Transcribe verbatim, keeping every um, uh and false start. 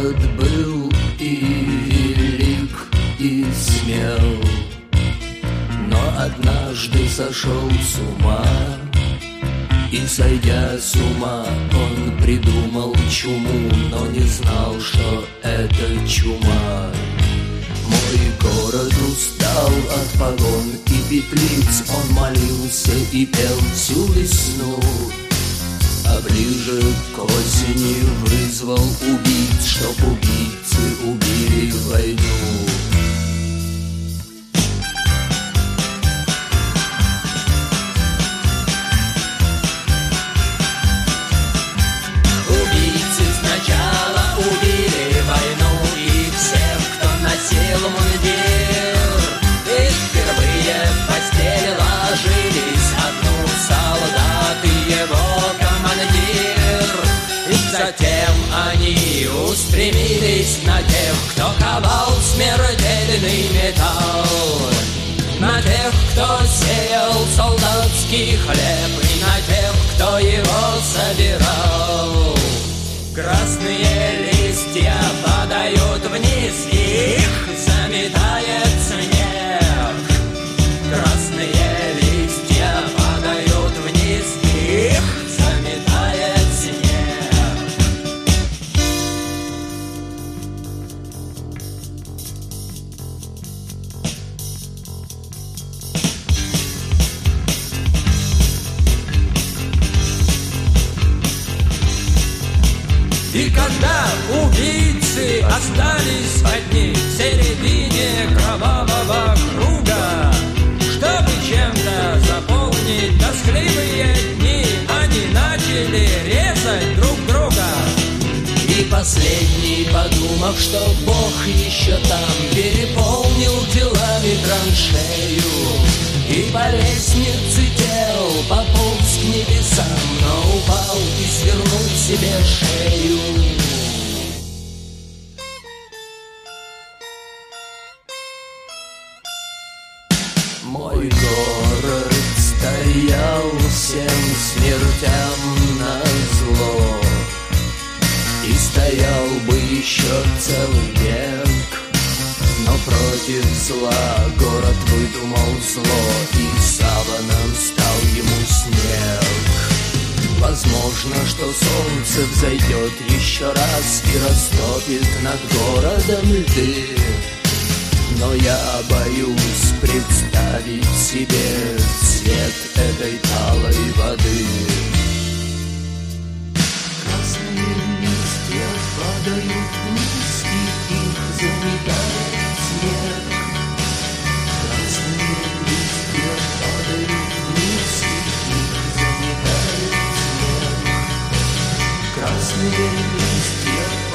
город был и велик, и смел, но однажды сошел с ума. И, сойдя с ума, он придумал чуму, но не знал, что это чума. Мой город устал от погон и петлиц, он молился и пел всю весну. А ближе к осени вызвал убийц, чтоб убийцы убили войну. Убийцы сначала убили войну и всех, кто носил мундир, и впервые в постели ложились одну солдат и его командир. И затем они устремились на тех, кто ковал смертельный металл, на тех, кто сеял солдатский хлеб, и на тех, кто его собирал. Красные листья падают вниз, и их заметает снег. Красные листья падают вниз, и их заметает снег. И когда убийцы остались одни в середине кровавого круга, чтобы чем-то заполнить тоскливые дни, они начали резать друг друга. И последний, подумав, что Бог еще там, переполнил делами траншею. И по лестнице тел пополз к небесам, но упал и свернул себе шею. Мой город стоял всем смертям назло, и стоял бы еще целый век. Но против зла город выдумал зло, и саваном стал ему снег. Возможно, что солнце взойдет еще раз и растопит над городом льды, но я боюсь представить себе цвет этой талой воды. Красные листья падают вниз, и их заметает снег. Красные листья падают вниз, и их заметает снег. Красные листья